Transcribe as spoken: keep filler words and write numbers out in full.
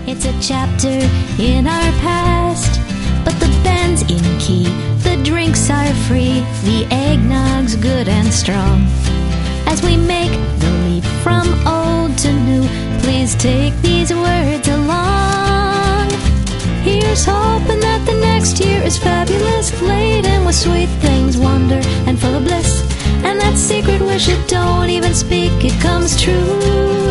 It's a chapter in our past, but the band's in key, the drinks are free, the eggnog's good and strong. As we make the leap from old to new, please take these words along. Here's hoping that the next year is fabulous, laden with sweet things, wonder and full of bliss, and that secret wish that don't even speak, it comes true.